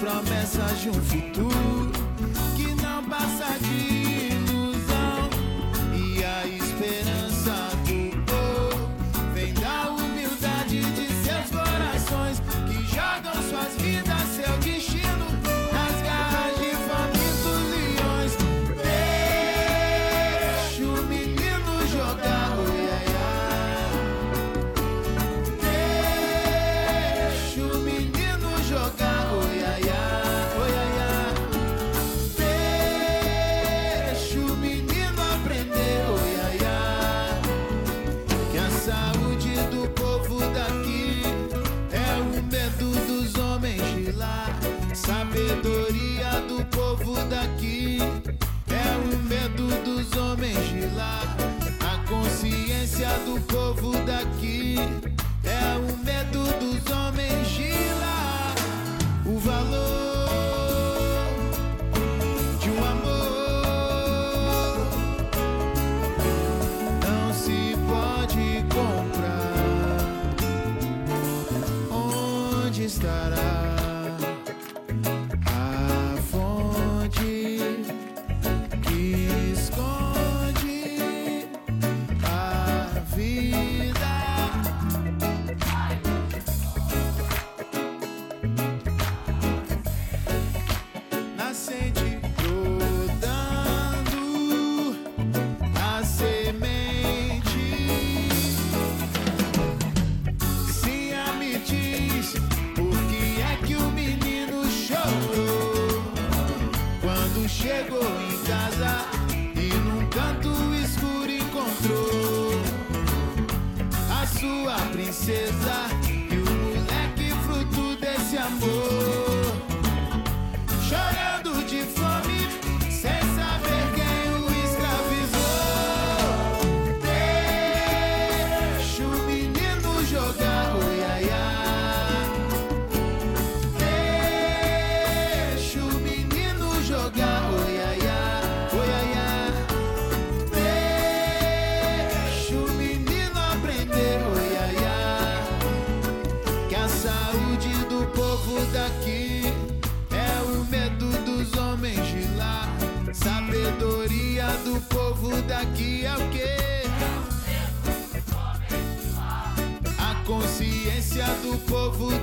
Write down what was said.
promessas de um futuro que não passa de ilusão. E a esperança do povo vem da humildade de seus corações, que jogam suas vidas, seu destino nas garras de famintos leões. Deixa o menino jogar, oi, ai, ai. Deixa o menino jogar, oi, ai, ai, oi, ai, ai. Deixa o menino aprender, oi, ai, ai. Que a saúde do povo daqui é o medo dos homens de lá. Sabedoria do povo daqui é o medo dos homens de lá. A consciência do povo daqui é o medo dos homens de lá. O valor de um amor não se pode comprar. Onde estará a fonte que esconde a vida? Nascente brotando a semente. Sim, me diz por que é que o menino chorou quando chegou em casa e num canto escuro encontrou a sua princesa e o moleque fruto desse amor, chorando de fome, sem saber quem o escravizou. Deixa o menino jogar, oi, ai, ai. Deixa o menino jogar, oi, ai, ai, oi, ai, ai. Deixa o menino aprender, oi, ai, ai. Que a saúde do povo daqui é o medo dos homens de lá. Sabedoria do povo daqui é o quê? A consciência do povo